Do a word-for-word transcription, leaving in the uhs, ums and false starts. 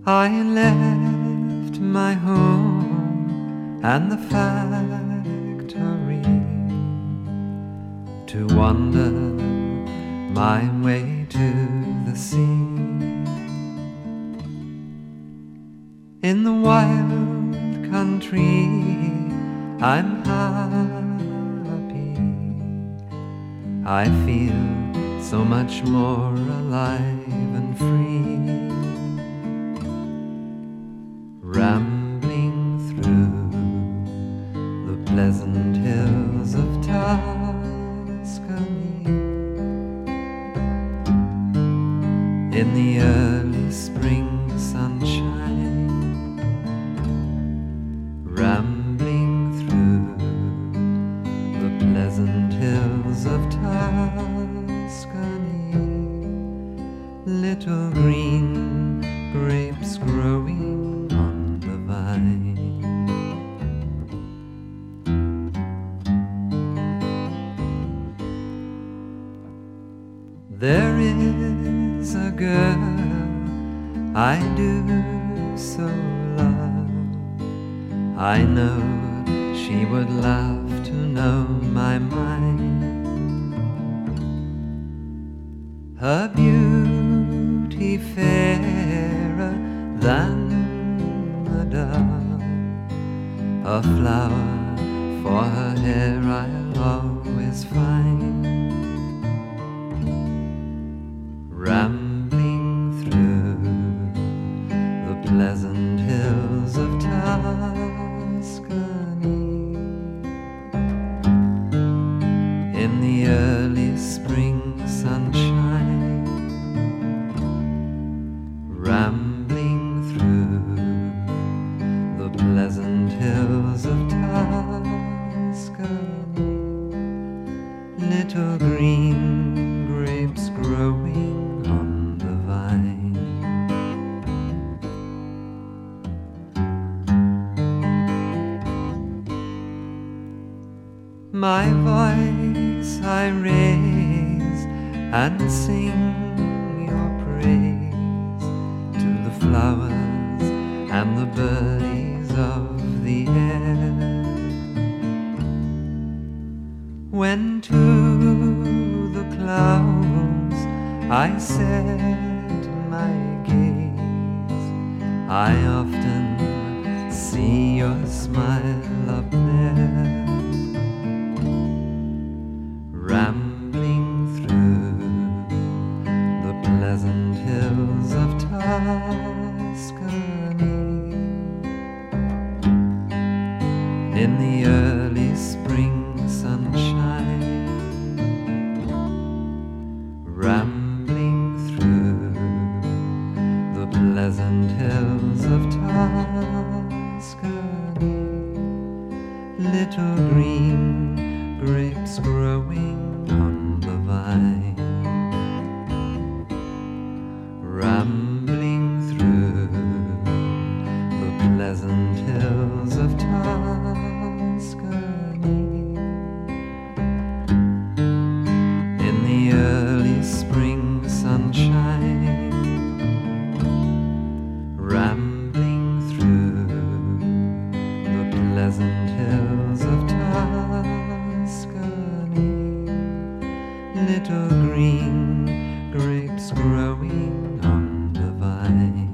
I left my home and the factory to wander my way to the sea. In the wild country I'm happy. I feel so much more alive and free. Rambling through the pleasant hills of Tuscany in the early spring sunshine, rambling through the pleasant hills of Tuscany, little green grapes growing on the vine. There is a girl I do so love. I know she would love to know my mind. Her beauty fairer than a dove, a flower for her hair I'll always find. Rambling through the pleasant hills of Tuscany in the early spring sunshine, rambling through the pleasant hills of Tuscany, little green grapes growing on the vine. My voice I raise and sing your praise to the flowers and the birdies of the air. When to the clouds I set my gaze, I often see your smile up there. Rambling through the pleasant hills of Tuscany in the early spring sunshine, rambling through the pleasant hills of Tuscany, little green grapes growing on the vine. Rambling through the pleasant hills of Tuscany in the early spring sunshine, rambling through the pleasant hills of Tuscany, little green grapes growing on the vine.